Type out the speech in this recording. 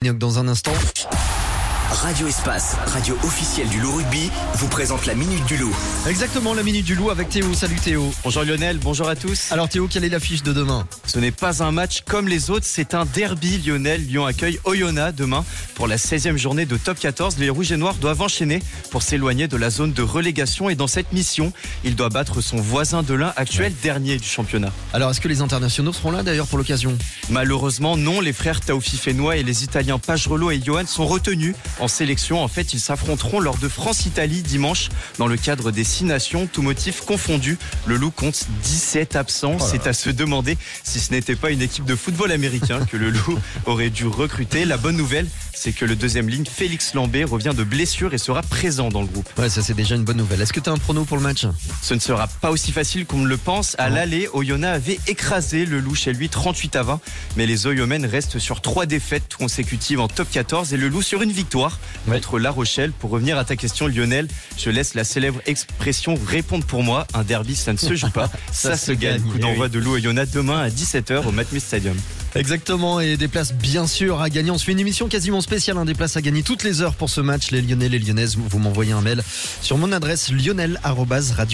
Dans un instant. Radio Espace, radio officielle du Loup Rugby, vous présente la Minute du Loup. Exactement, la Minute du Loup avec Théo. Salut Théo. Bonjour Lionel, bonjour à tous. Alors Théo, quelle est l'affiche de demain ? Ce n'est pas un match comme les autres, c'est un derby lyonnais. Lyon accueille Oyonnax demain pour la 16e journée de Top 14. Les Rouges et Noirs doivent enchaîner pour s'éloigner de la zone de relégation. Et dans cette mission, il doit battre son voisin de l'Ain, actuel dernier du championnat. Alors est-ce que les internationaux seront là d'ailleurs pour l'occasion ? Malheureusement non, les frères Taoufi Fenoy et les Italiens Pagerello et Johan sont retenus en sélection. En fait, ils s'affronteront lors de France-Italie dimanche dans le cadre des 6 nations, tout motif confondu. Le Loup compte 17 absents. C'est à se demander si ce n'était pas une équipe de football américain que le Loup aurait dû recruter. La bonne nouvelle, c'est que le deuxième ligne, Félix Lambert, revient de blessure et sera présent dans le groupe. Ouais, ça c'est déjà une bonne nouvelle. Est-ce que tu as un prono pour le match ? Ce ne sera pas aussi facile qu'on ne le pense. À l'aller, Oyonnax avait écrasé le Loup chez lui 38-20. Mais les Oyomènes restent sur 3 défaites consécutives en top 14 et le Loup sur une victoire contre La Rochelle. Pour revenir à ta question Lionel, je laisse la célèbre expression répondre pour moi. Un derby, ça ne se joue pas, ça se gagne. Coup d'envoi de Loup Oyonnax demain à 17h au Matmut Stadium. Exactement, et des places bien sûr à gagner. On se fait une émission quasiment spéciale, des places à gagner toutes les heures pour ce match. Les Lyonnais, les Lyonnaises, vous m'envoyez un mail sur mon adresse lionel@radio